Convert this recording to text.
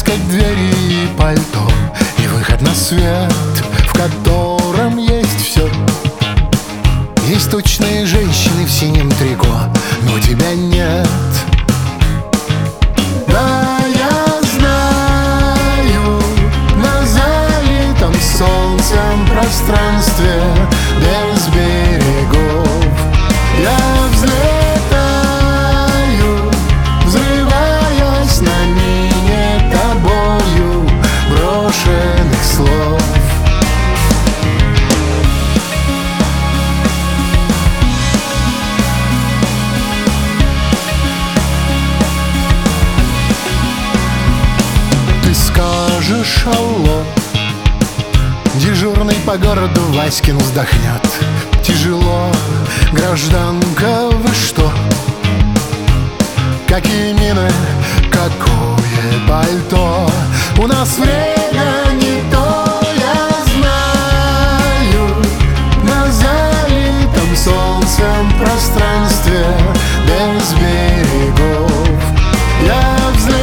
отыскать двери и пальто, и выход на свет, в котором есть все. Есть точные женщины в синем трико, но тебя нет. Да, я знаю, на залитом солнцем пространстве без берегов я взлетаю, взрываясь на мине тобою брошенных слов. Скажешь алло, дежурный по городу Васькин вздохнет: тяжело, гражданка, вы что? Какие мины, какое пальто? У нас время не то, я знаю. На залитом солнцем пространстве без берегов я взлетаю,